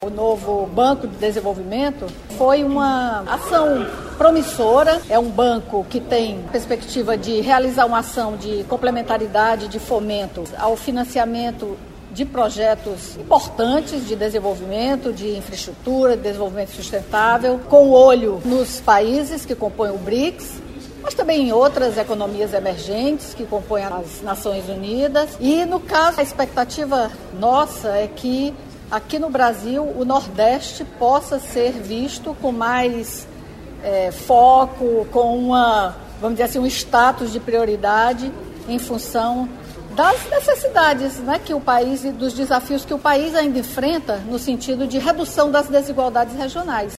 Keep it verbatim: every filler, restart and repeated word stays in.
o novo Banco de Desenvolvimento foi uma ação promissora. É um banco que tem perspectiva de realizar uma ação de complementaridade, de fomento ao financiamento de projetos importantes de desenvolvimento, de infraestrutura, de desenvolvimento sustentável, com olho nos países que compõem o BRICS, mas também em outras economias emergentes que compõem as Nações Unidas. E, no caso, a expectativa nossa é que aqui no Brasil o Nordeste possa ser visto com mais é, foco, com uma, vamos dizer assim, um status de prioridade em função das necessidades, né, que o país e dos desafios que o país ainda enfrenta no sentido de redução das desigualdades regionais.